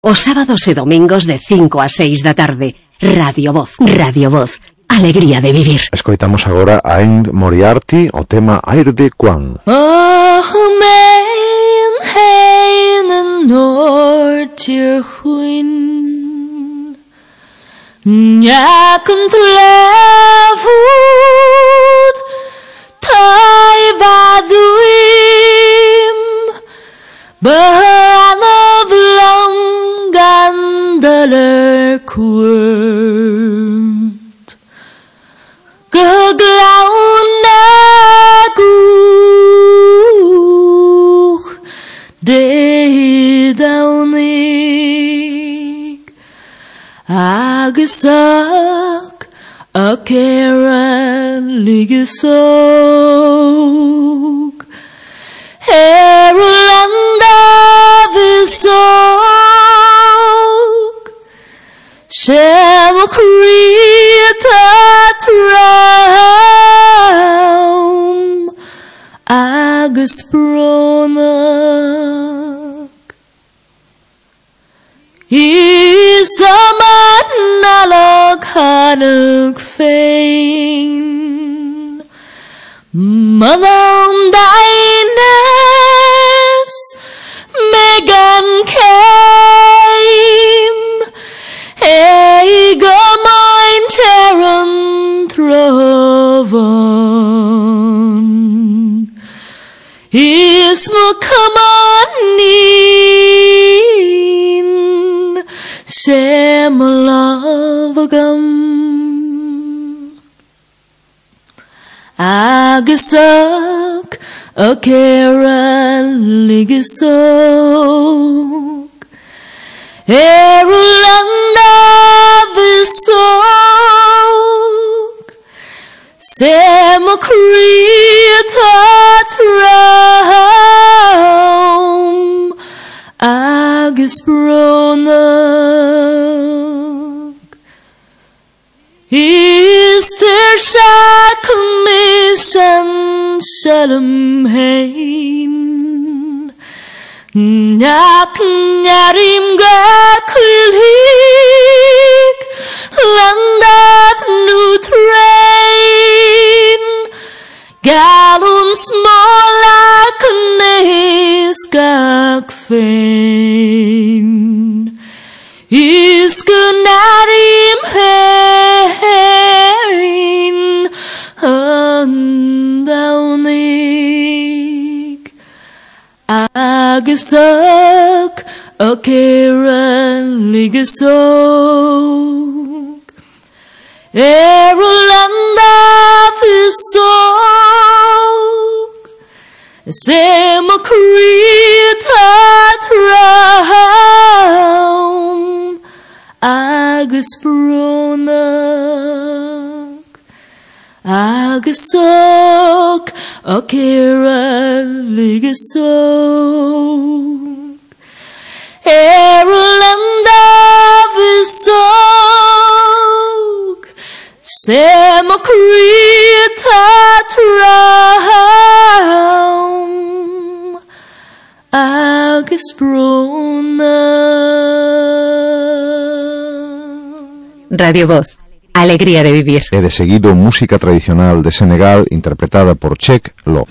Os sábados e domingos de 5 a 6 da tarde. Radio Voz. Radio Voz. Alegría de vivir. Escoitamos agora a Ian Moriarty o tema Aire de Quan. Men heen noortje gwyn Njaken tlevud Tai vaduim Behan of langandeler koert Geglaunneguch De daunig Agesak A keren ligesog Herulanda visog Shem kritat raum Agus bronak Isaman nalag hanug fein Madam Dines Megan came Eiga mein Terran Trovon Ismu Kamanin Semelavagam Agasak A keren ligesog Erulanda visog Semokritat raum Agus bronak Is der Shakumishan Shalom hein Nyak nyarim gakulik Landat nu train Galun smolak nes gak fein Iskunarim hein Andaunig Agasak A keren ligesog Erulanda visog Semokritat raum Agus bronak Agasok A keren ligesog Erulanda visog Semokritat raum Agus bronak. Radio Voz. Alegría de vivir. E de seguido música tradicional de Senegal interpretada por Cheikh Lo.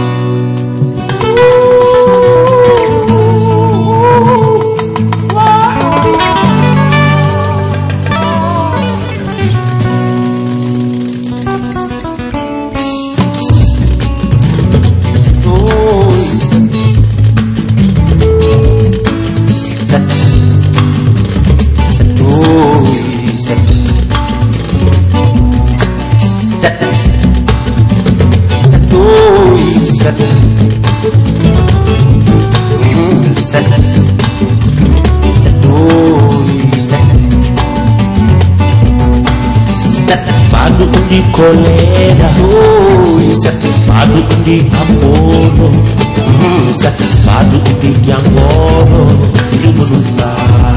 Di kolera, padu di Apollo, padu di Giangoro, di Manufa.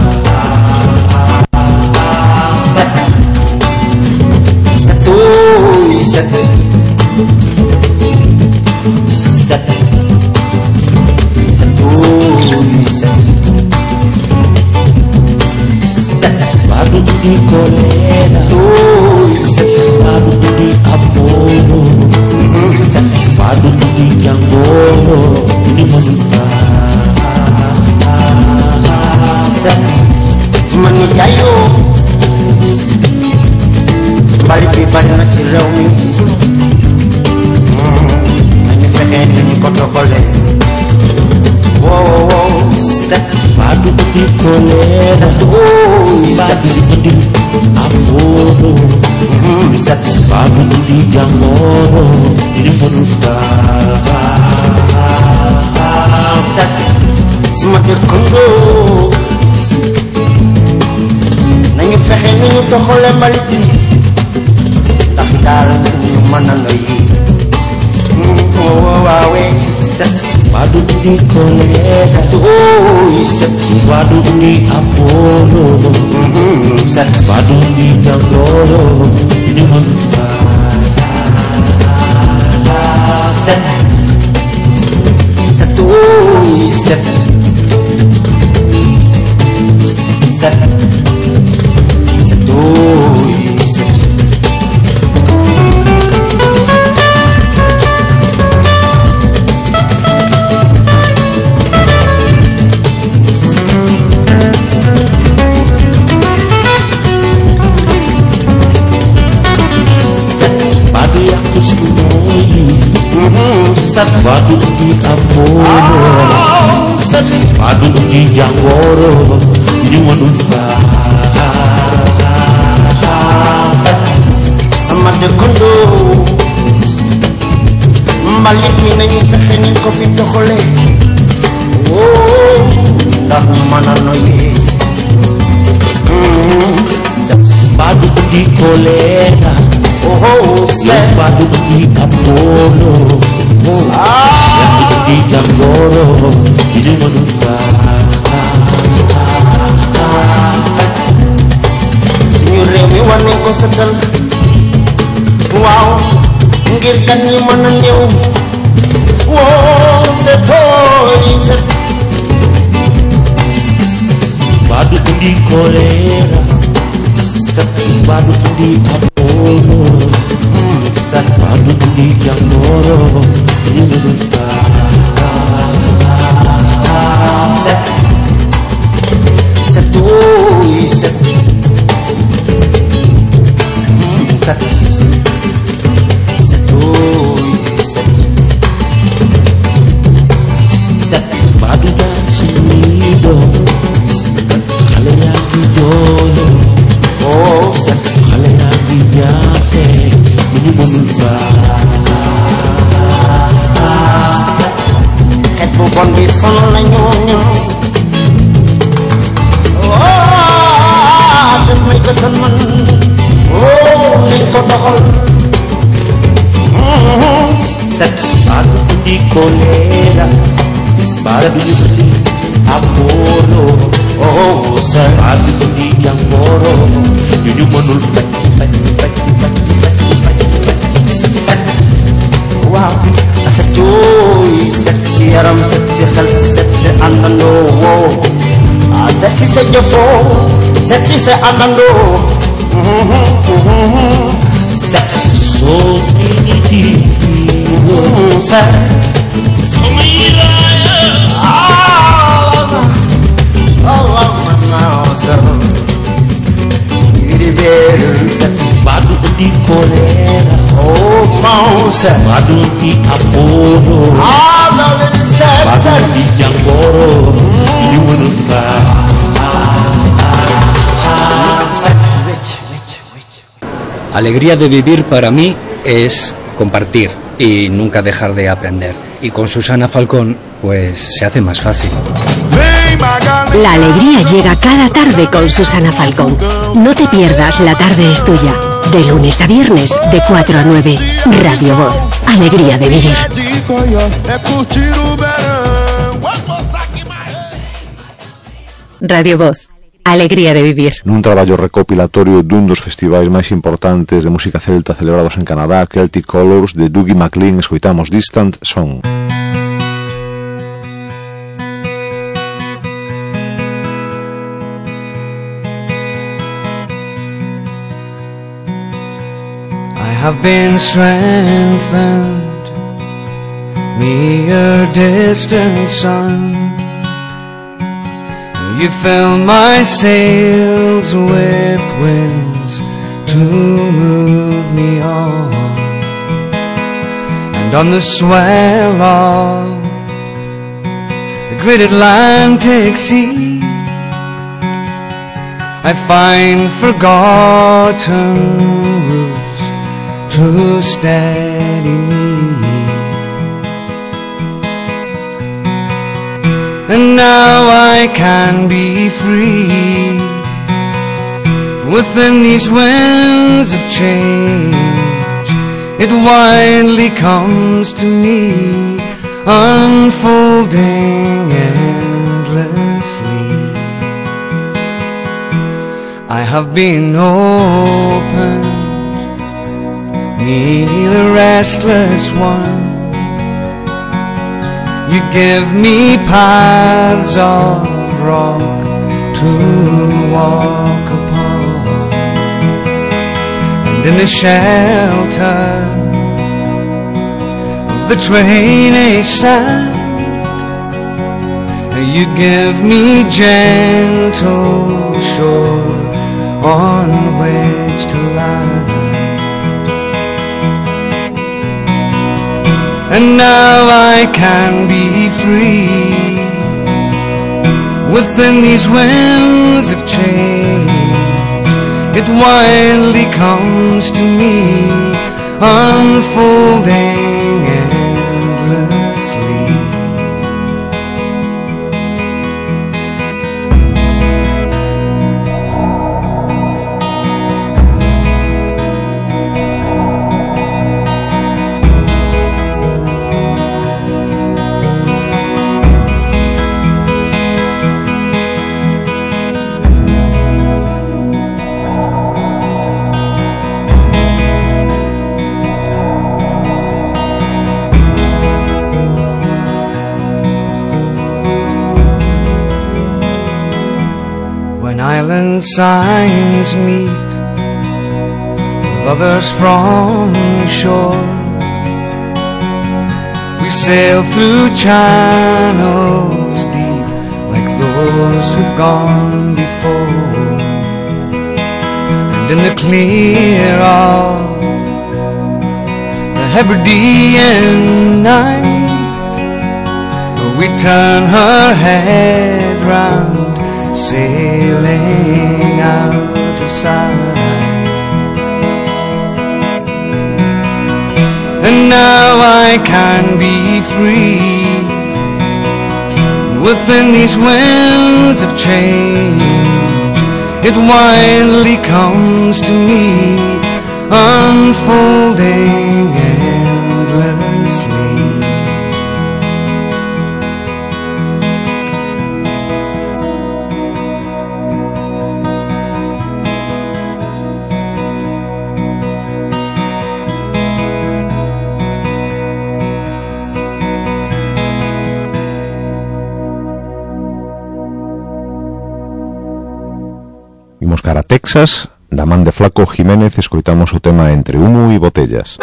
Satu, satu, satu, satu, satu. di colera, badu di Apollo, badu di Jangoro, di Manufa. Simani jayo, balik di balik ci réew mi, nañu fexe nañu ko doxale. Wow, badu di colera, badu di Apollo, badu di Jangoro, di Manufa. Sama dëkkandoo nañu fexe ni ñu doxale mbalit bi ndax daal ñu mën a noyyi. Waawee badu di colera, badu di Apollo, badu di Jangoro, di Manufa. Badu di Apollo, badu di Jangoro, di Manufa. sama dëkkandoo mbalit mi nañu fexe ni ko fi doxale ndax ñu mën a noyyi. Badu di colera, badu di Apollo, badu di Jangoro, di Manufa. suñu réew mi war nañ ko setal, waaw ngir gan ñi mën a ñëw. Setooy set. Badu di colera, badu di Apollo, badu di Jangoro, di Manufa. Setooy set. Badu dan sinido, kale yang dijoyo, kale yang dijate, ini Manufa. Xet bu bon bi sonal nañu ñu. Damay ko tan man. Nañ ko doxal. Badu di colera, badu di Apollo, badu di Jangoro, di Manufa. Waaw set yooy set ci yaram set ci xel set ci àndandoo set ci sa jëfoo set ci sa àndandoo set So dignity, set badu di colera, badu di Apollo, badu di Jangoro, di Manufa. Alegría de vivir para mí es compartir y nunca dejar de aprender. Y con Susana Falcón, pues se hace más fácil. La alegría llega cada tarde con Susana Falcón. No te pierdas La tarde es tuya. De lunes a viernes, de 4 a 9. Radio Voz. Alegría de vivir. Radio Voz. Alegría de vivir. Nun traballo recopilatorio dun dos festivais máis importantes de música celta celebrados en Canadá, Celtic Colors, de Dougie MacLean, escoitamos Distant Song. have been strengthened, mere distant sun. You fill my sails with winds to move me on, and on the swell of the great Atlantic Sea I find forgotten roots to steady me. And now I can be free within these winds of change. It widely comes to me, unfolding endlessly. I have been opened, me the restless one. You give me paths of rock to walk upon, and in the shelter of the training sand, you give me gentle shore on which to land. And now I can be free within these winds of change. It wildly comes to me, unfolding endlessly. Island signs meet with others from shore. We sail through channels deep like those who've gone before, and in the clear of the Hebridean night we turn her head round, sailing out of sight. And now I can be free within these winds of change. It wildly comes to me, unfolding endlessly. Imos cara a Texas, da man de Flaco Jiménez, escoitamos o tema Entre humo e botellas.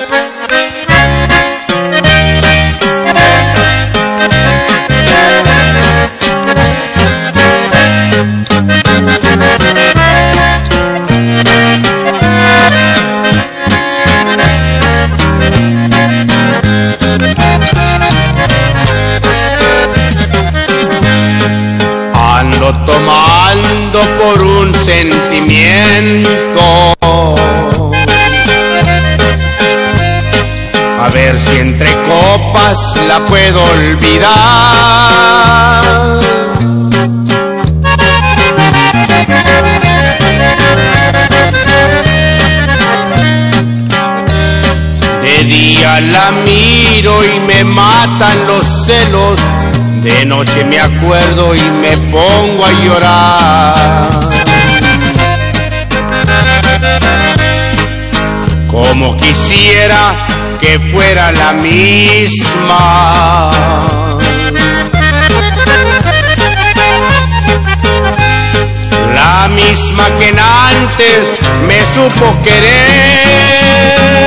Ando tomando por un sentimiento, a ver si entre copas la puedo olvidar. De día la miro y me matan los celos, de noche me acuerdo y me pongo a llorar. Como quisiera que fuera la misma, la misma que antes me supo querer.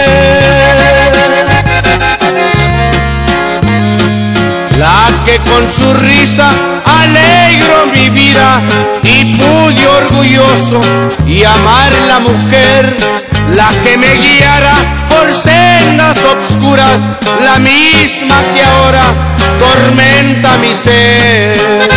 con su risa alegro mi vida y pude orgulloso y amar la mujer, la que me guiara por sendas obscuras, la misma que ahora tormenta mi ser.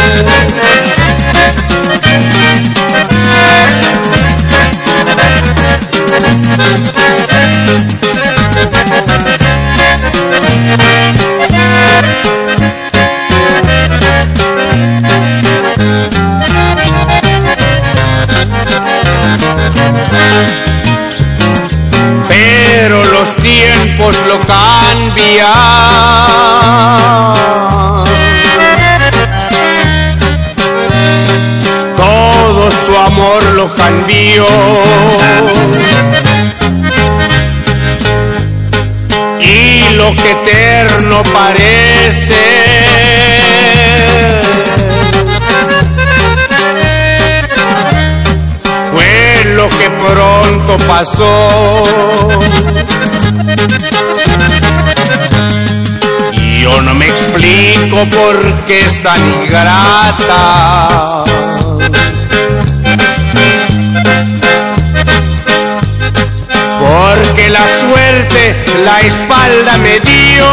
Pero los tiempos lo cambian, todo su amor lo cambió, y lo que eterno parece fue lo que pronto pasó. Y yo no me explico por qué es tan ingrata. Porque la suerte la espalda me dio.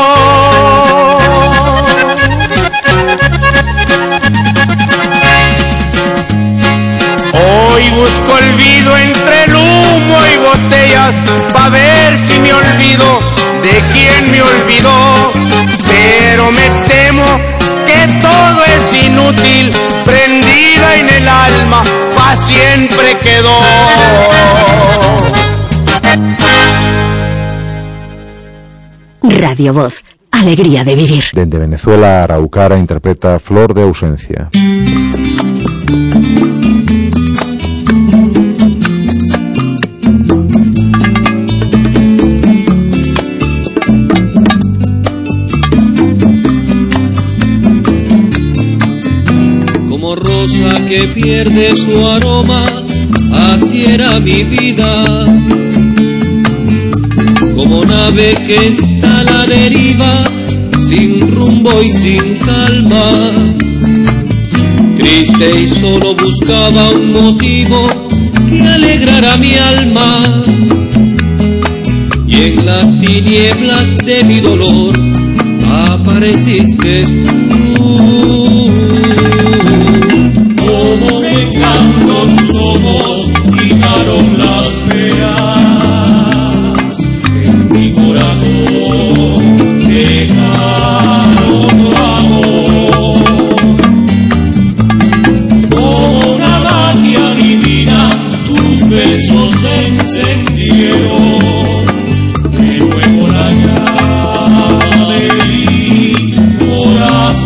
Hoy busco olvido entre el humo y botellas pa' ver si me olvido de quien me olvidó. Pero me temo que todo es inútil, prendida en el alma pa' siempre quedó. Radio Voz, alegría de vivir. Desde Venezuela, Araucara interpreta Flor de ausencia. Como rosa que pierde su aroma, así era mi vida. Como nave que está a la deriva, sin rumbo y sin calma. Triste y solo buscaba un motivo que alegrara mi alma. Y en las tinieblas de mi dolor apareciste tú. Como de canto tus ojos quitaron las penas, en mi corazón dejaron tu amor. Como una magia divina tus besos se encendieron, de nuevo la llama de mi corazón.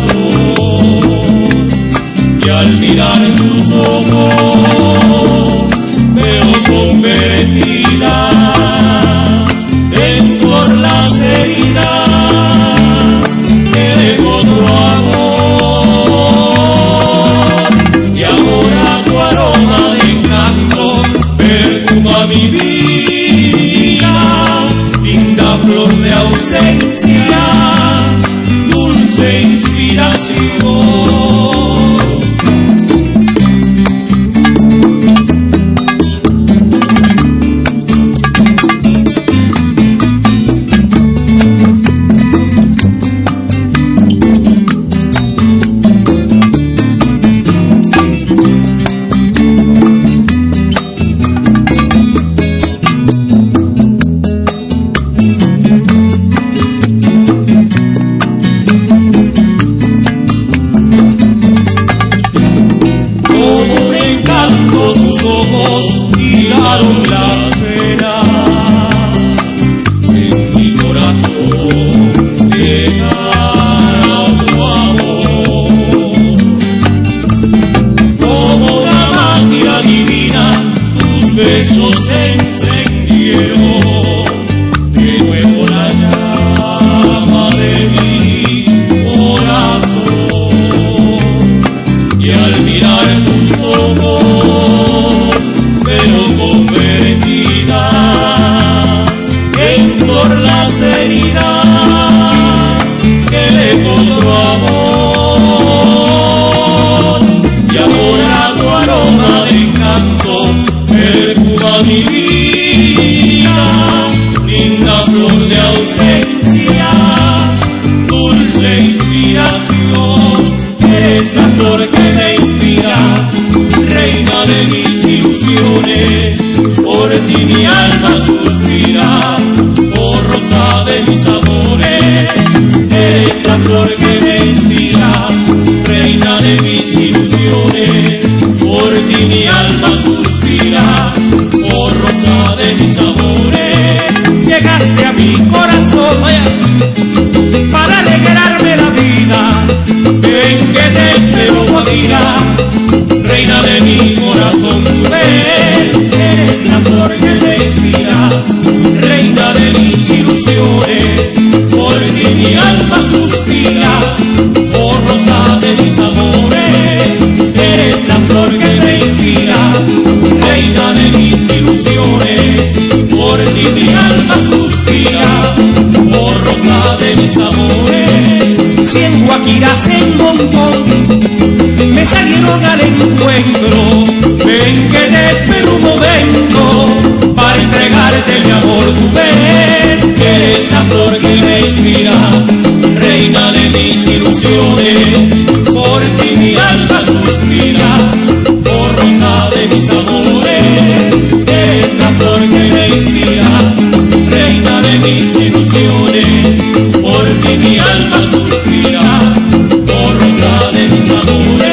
mi vida, linda flor de ausencia, dulce inspiración, eres la flor que me inspira, reina de mis ilusiones, por ti mi alma suspira, oh rosa de mis amores, eres la flor que me inspira, reina de mis ilusiones, por ti mi alma suspira, oh rosa de mis amores, llegaste a mi corazón para alegrarme la vida, ven que te espero Guajira, reina de mi corazón, ven, eres la flor que me inspira, reina de mis ilusiones, por ti mi alma suspira, oh rosa de mis amores, eres la flor que me inspira, reina de mis ilusiones, por ti mi alma suspira, oh rosa de mis amores. Si en Guajira se montón me salieron al encuentro, ven que te espero un momento para entregarte mi amor, tú ves que eres la flor que me inspira, reina de mis ilusiones, por ti mi alma suspira, oh rosa de mis amores, eres la flor que me inspira, reina de mis ilusiones, por ti mi alma suspira, oh rosa de mis amores.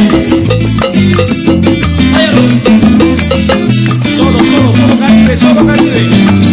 Solo Caribe, solo Caribe.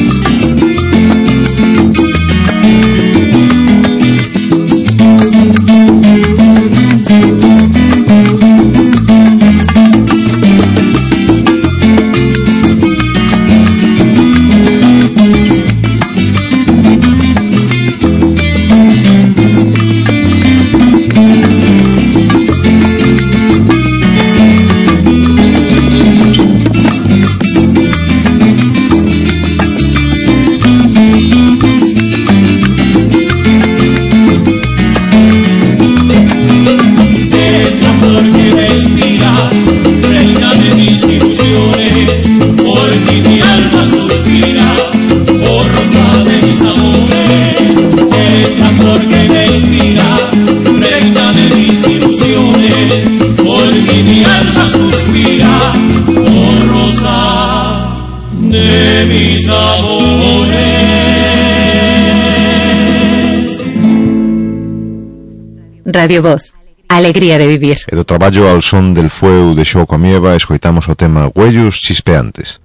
Radio Voz, alegría de vivir. E do traballo ao son del fueu de Xoco Amieva escoitamos o tema Güellos Chispeantes.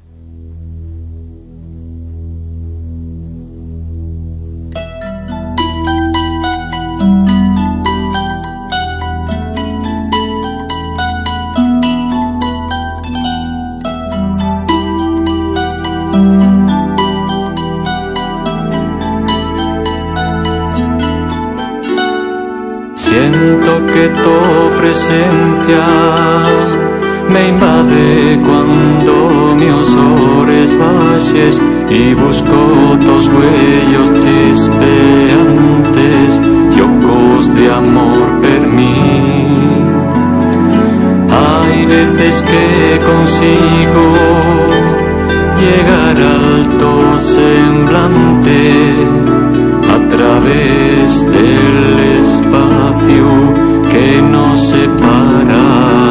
Siento que tu presencia me invade cuando mi osores baixes y busco tos huellos chispeantes y ocos de amor per mí. Hay veces que consigo llegar al tu semblante a través del espacio que nos separa,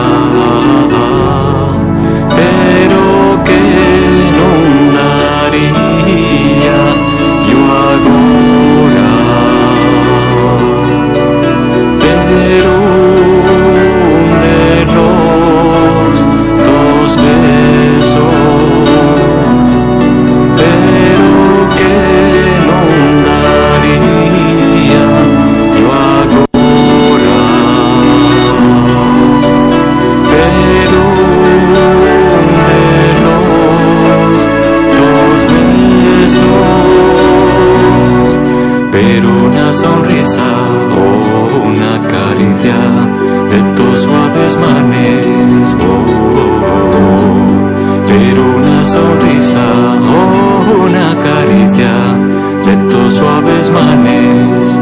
pero que non daría yo agora, pero de los dos besos, pero que non daría yo agora. Sonrisa o una caricia de tus suaves manes, pero una sonrisa o una caricia de tus suaves manes.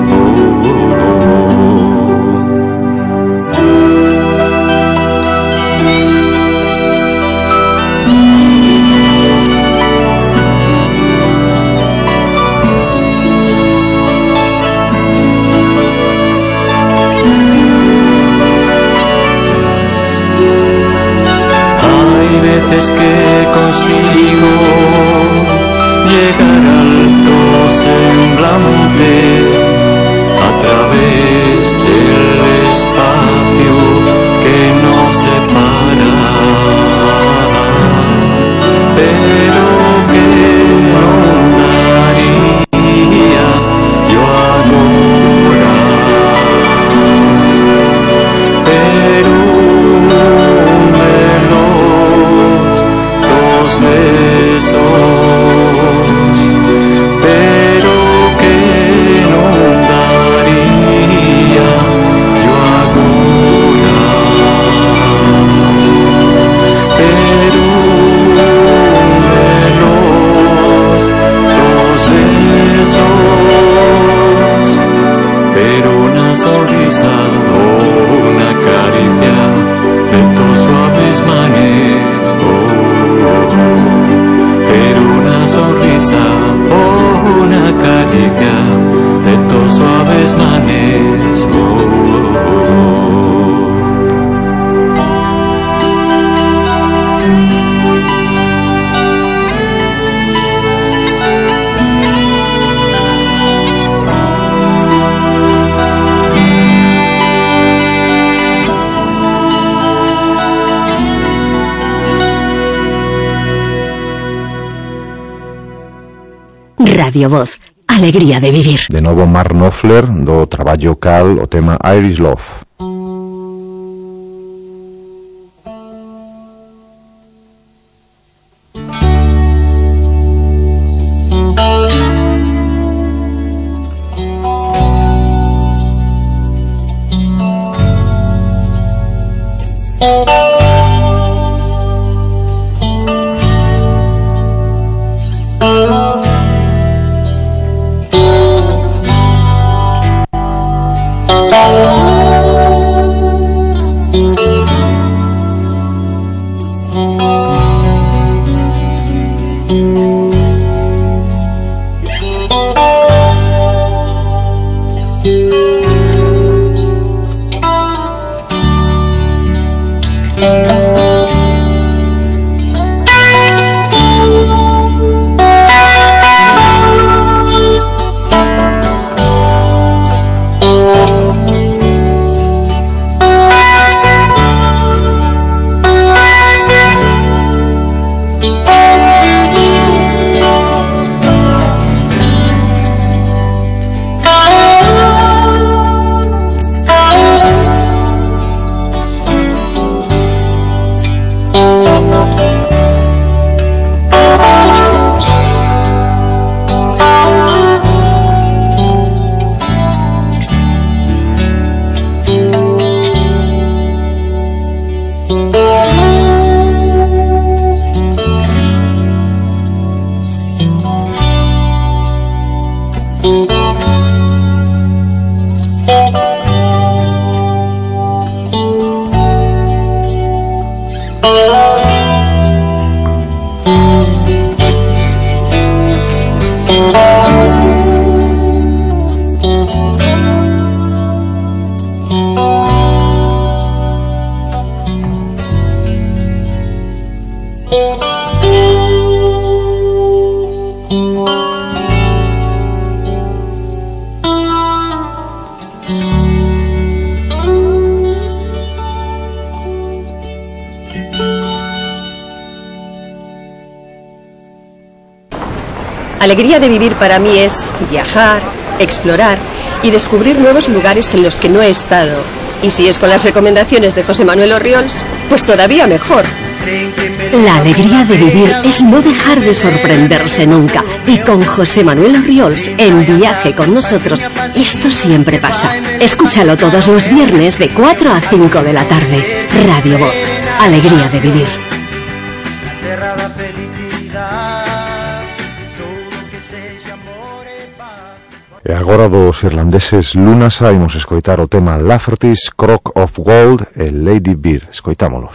veces que consigo llegar al tu semblante a través del espacio que nos separa, pero que no daría yo ahora, pero de los dos besos, pero que no daría yo ahora, pero de los dos besos, pero una sonrisa o una caricia de tus suaves manes, pero una sonrisa o una caricia de tus suaves manes, Radio Voz, alegría de vivir. De novo Mark Knopfler, do traballo Cal, o tema Irish Love. Alegría de vivir para mí es viajar, explorar y descubrir nuevos lugares en los que no he estado. Y si es con las recomendaciones de José Manuel Orriols, pues todavía mejor. La alegría de vivir es no dejar de sorprenderse nunca. Y con José Manuel Orriols en Viaje con nosotros, esto siempre pasa. Escúchalo todos los viernes de 4 a 5 de la tarde. Radio Voz, alegría de vivir. E agora dos irlandeses Lunasa imos escoitar o tema Lafferty's Crock of Gold e Lady Bird. Escoitámolos.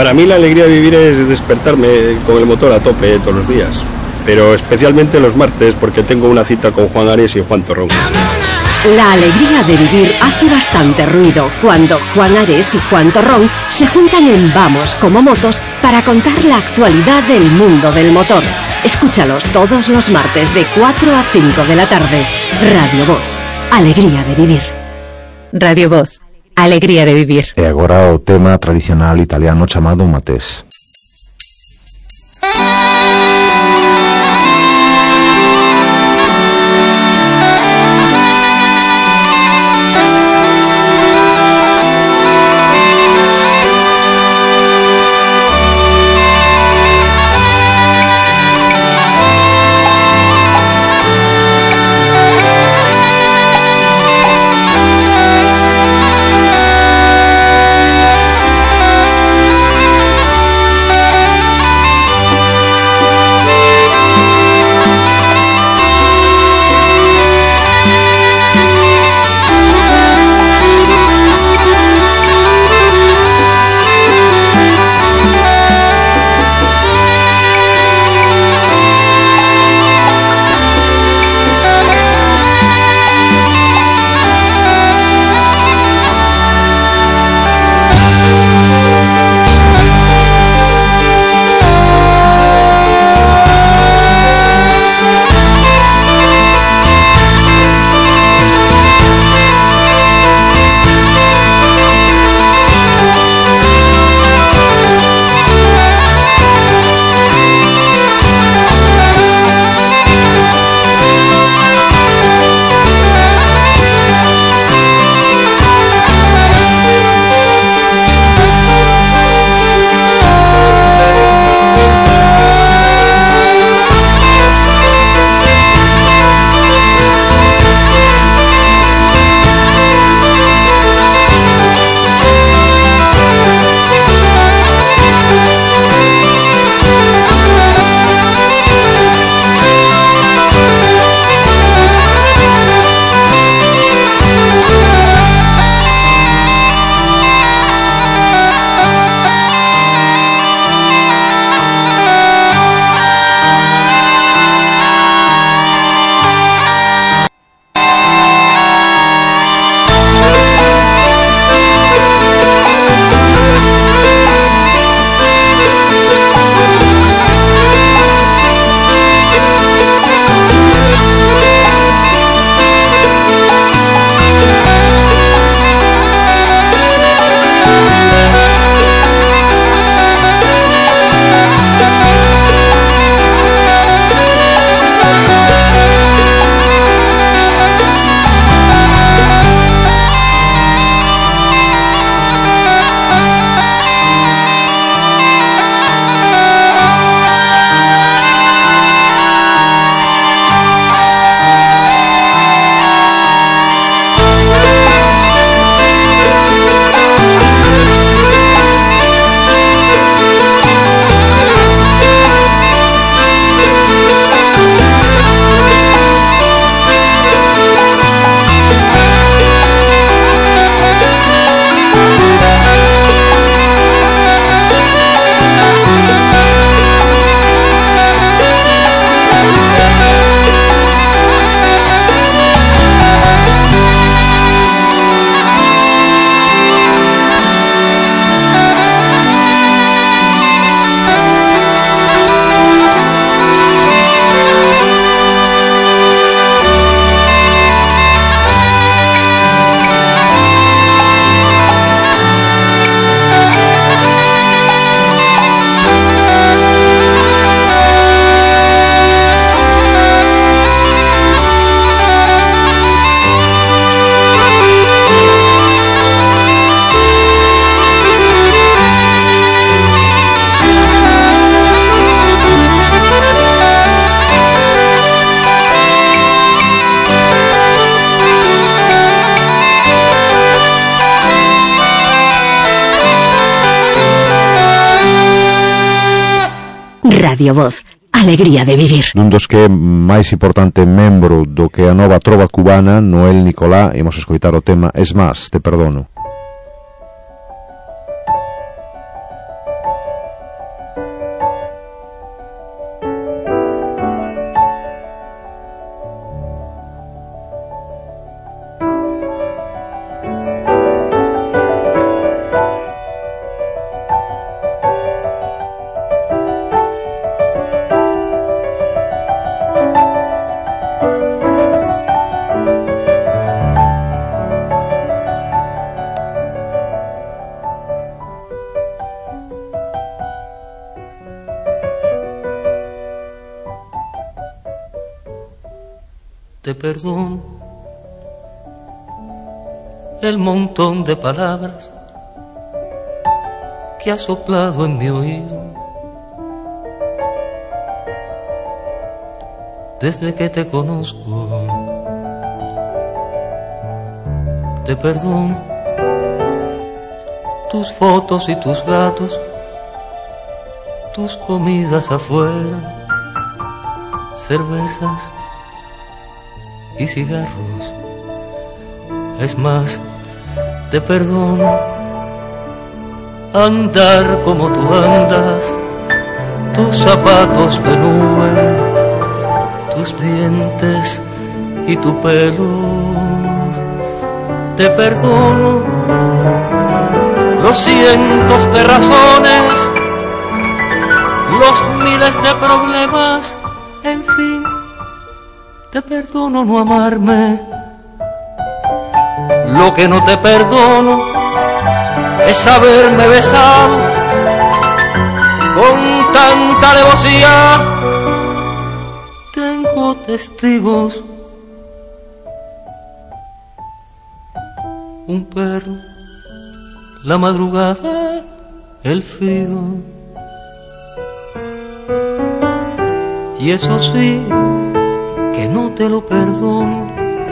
Para mí la alegría de vivir es despertarme con el motor a tope todos los días, pero especialmente los martes porque tengo una cita con Juan Ares y Juan Torrón. La alegría de vivir hace bastante ruido cuando Juan Ares y Juan Torrón se juntan en Vamos como Motos para contar la actualidad del mundo del motor. Escúchalos todos los martes de 4 a 5 de la tarde. Radio Voz, alegría de vivir. Radio Voz, alegría de vivir. E agora o tema tradicional italiano chamado matés. Radio Voz, alegría de vivir. Dun dos que é máis importante membro do que a nova trova cubana, Noel Nicolá, imos escoitar o tema Es más, te perdono. te perdono el montón de palabras que has soplado en mi oído desde que te conozco. Te perdono tus fotos y tus gatos, tus comidas afuera, cervezas y cigarros. Es más, te perdono andar como tú andas, tus zapatos de nube, tus dientes y tu pelo. Te perdono los cientos de razones, los miles de problemas, en fin, te perdono no amarme. Lo que no te perdono es haberme besado con tanta alevosía. Tengo testigos, un perro, la madrugada, el frío. Y eso sí, que no te lo perdono,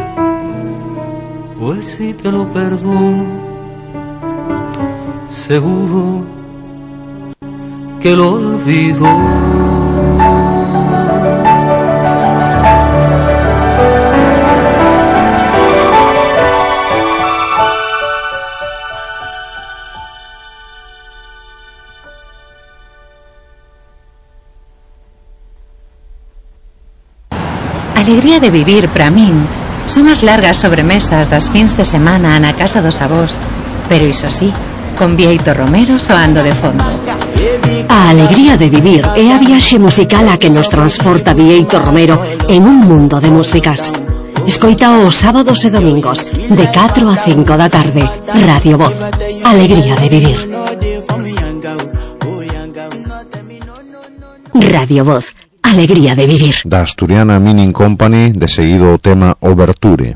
pues si te lo perdono, seguro que lo olvido. Alegría de vivir para min son as largas sobremesas das fins de semana na casa dos avós, pero iso sí, con Bieito Romero soando de fondo. A alegría de vivir é a viaxe musical a que nos transporta Bieito Romero en un mundo de músicas. Escoita os sábados e domingos de 4 a 5 da tarde. Radio Voz, alegría de vivir. Radio Voz, alegría de vivir. Da asturiana Mining Company, de seguido o tema Overture.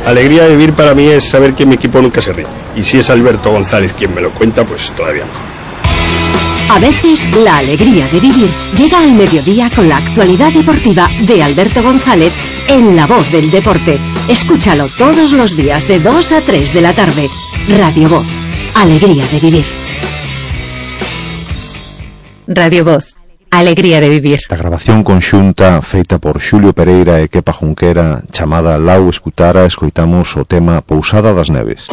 Alegría de vivir para mí es saber que mi equipo nunca se rinde. Y si es Alberto González quien me lo cuenta, pues todavía mejor. A veces, la alegría de vivir llega al mediodía con la actualidad deportiva de Alberto González en La Voz del Deporte. Escúchalo todos los días de 2 a 3 de la tarde. Radio Voz. Alegría de vivir. Radio Voz. Alegría de vivir. La grabación conxunta feita por Xulio Pereira e Kepa Junquera, chamada Lau Escutara, escoitamos o tema Pousada das Neves.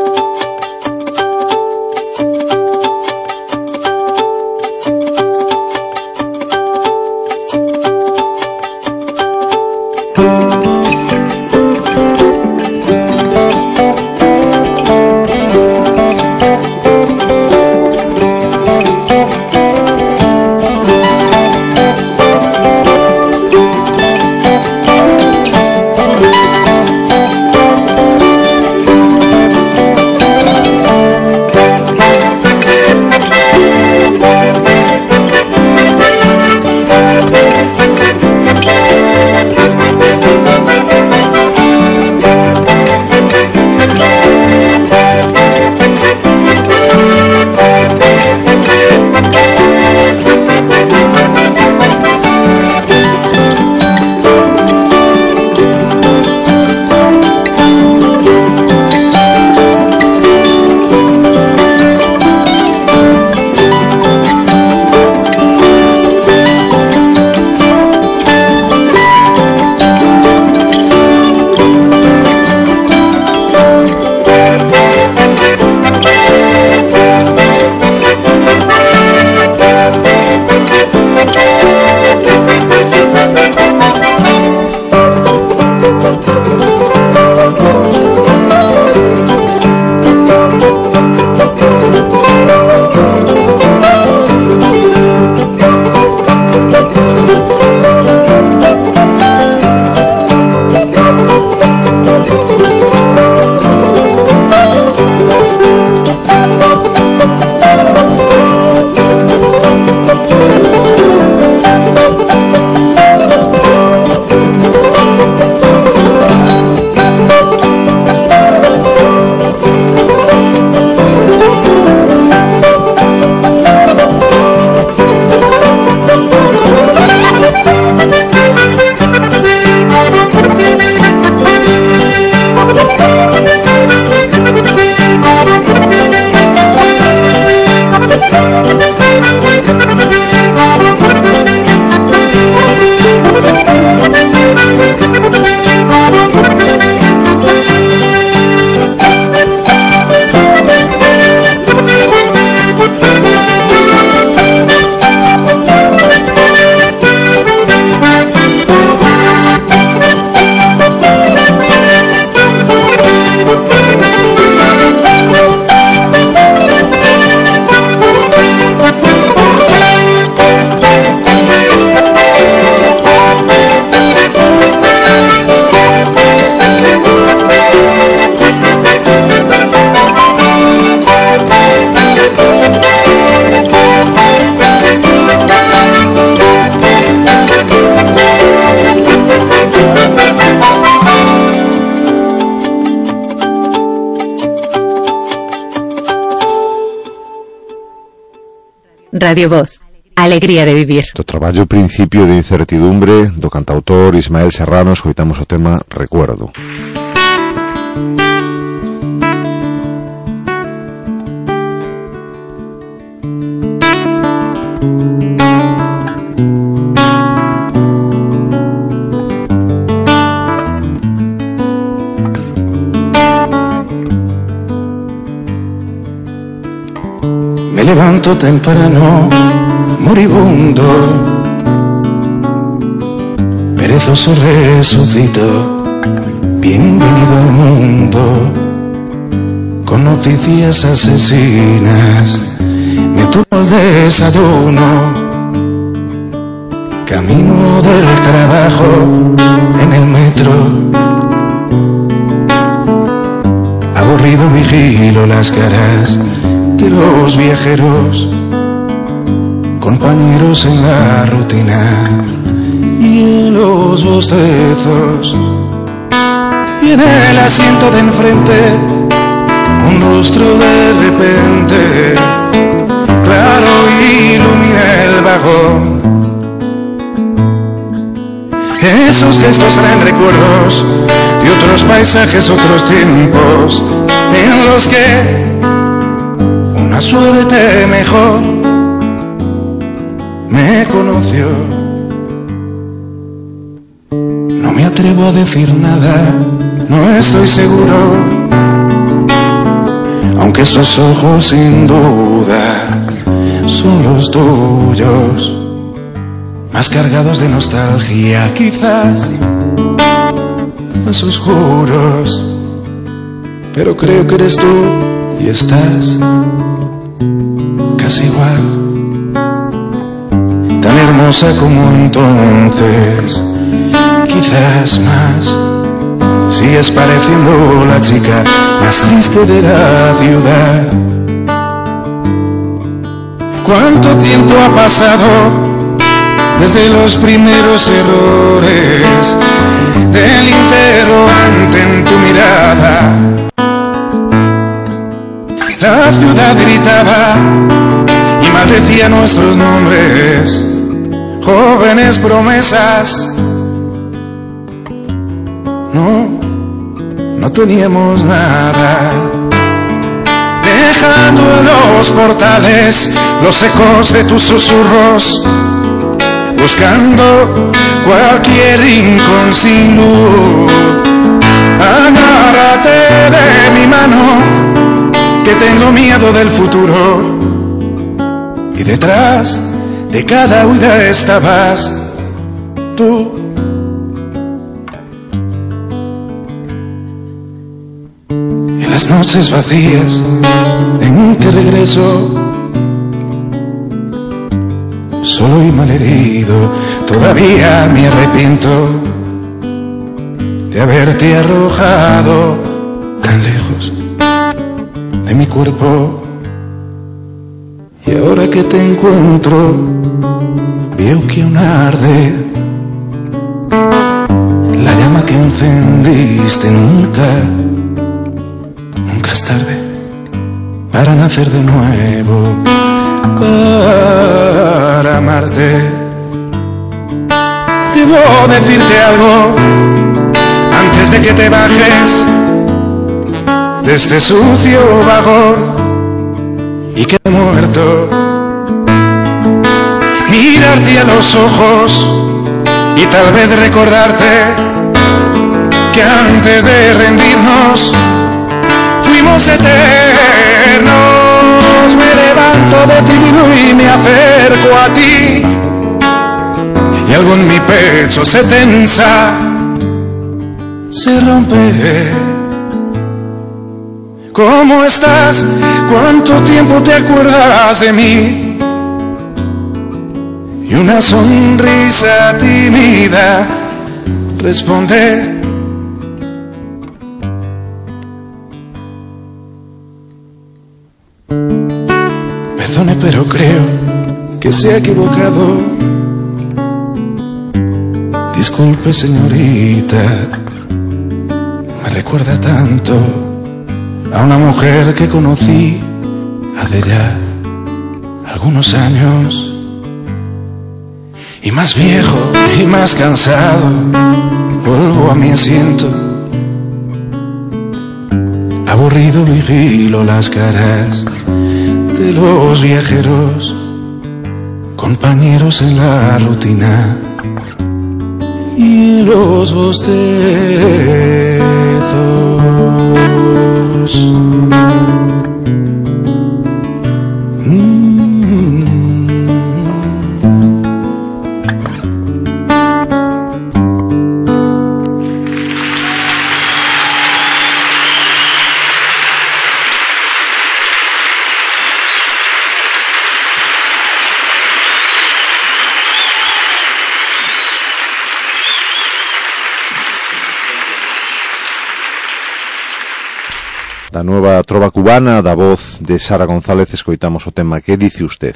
Radio Voz. Alegría de vivir. Do traballo Principio de incertidumbre do cantautor Ismael Serrano escoitamos o tema Recuerdo. Me levanto temprano, moribundo, perezoso resucito, bienvenido al mundo, con noticias asesinas, me tomo el desayuno, camino del trabajo en el metro, aburrido vigilo las caras de los viajeros, compañeros en la rutina y en los bostezos, y en el asiento de enfrente un rostro de repente raro ilumina el vagón. Esos gestos traen recuerdos de otros paisajes, otros tiempos en los que una suerte mejor me conoció. No me atrevo a decir nada, no estoy seguro, aunque esos ojos sin duda son los tuyos, más cargados de nostalgia quizás, más oscuros, pero creo que eres tú y estás casi igual, tan hermosa como entonces, quizás más. Sigues pareciendo la chica más triste de la ciudad. ¿Cuánto tiempo ha pasado desde los primeros errores del interrogante en tu mirada? La ciudad gritaba y maldecía nuestros nombres, jóvenes promesas. No teníamos nada, dejando en los portales los ecos de tus susurros, buscando cualquier rincón sin luz. Agárrate de mi mano, que tengo miedo del futuro, y detrás de cada huida estabas tú. Las noches vacías en que regreso solo y malherido, todavía me arrepiento de haberte arrojado tan lejos de mi cuerpo. Y ahora que te encuentro veo que aún arde la llama que encendiste. Nunca es tarde para nacer de nuevo, para amarte. Debo decirte algo antes de que te bajes de este sucio vagón y que he muerto. Mirarte a los ojos y tal vez recordarte que antes de rendirnos fuimos eternos. Me levanto decidido y me acerco a ti, y algo en mi pecho se tensa, se rompe. ¿Cómo estás? ¿Cuánto tiempo te acuerdas de mí? Y una sonrisa tímida responde: perdone, pero creo que se ha equivocado. Disculpe, señorita, me recuerda tanto a una mujer que conocí hace ya algunos años, y más viejo y más cansado vuelvo a mi asiento. Aburrido vigilo las caras de los viajeros, compañeros en la rutina y los bostezos. Da nueva trova cubana da voz de Sara González escoitamos o tema Que dice usted.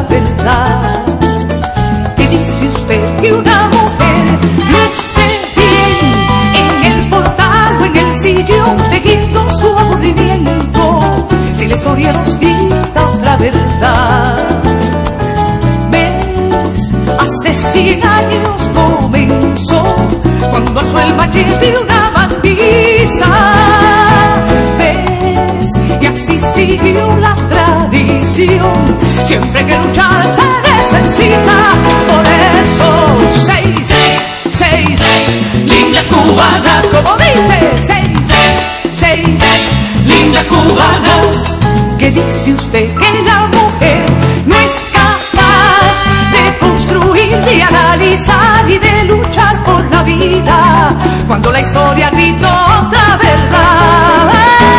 verdad. ¿Qué dice usted que una mujer luce bien en el portal o en el sillón tejiendo su aburrimiento? Si la historia nos grita otra verdad. ¿Ves? Hace 100 años comenzó cuando alzó el machete de una bandiza. ¿Ves? Y así siguió la tradición. Siempre que luchar se necesita. Por eso 6, 6, linda cubana, como dice 6, 6, linda cubanas. ¿Qué dice usted que la mujer no es capaz de construir, de analizar y de luchar por la vida cuando la historia gritó otra verdad?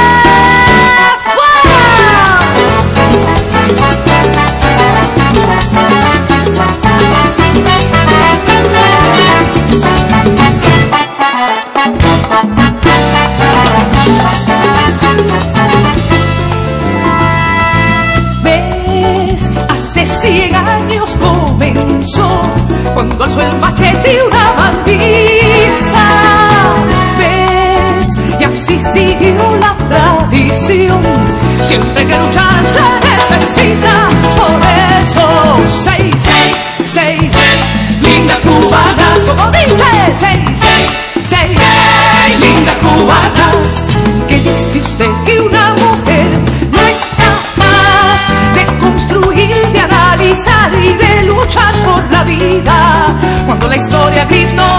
¿Ves? Hace 100 años comenzó cuando alzó el machete y una bandiza. ¿Ves? Y así siguió la tradición. Siempre que luchar se necesita. Por eso 6, 6, linda cubana, como dice 6, 6, linda cubanas. ¿Qué dice usted que una mujer no es capaz de construir, de analizar y de luchar por la vida cuando la historia gritó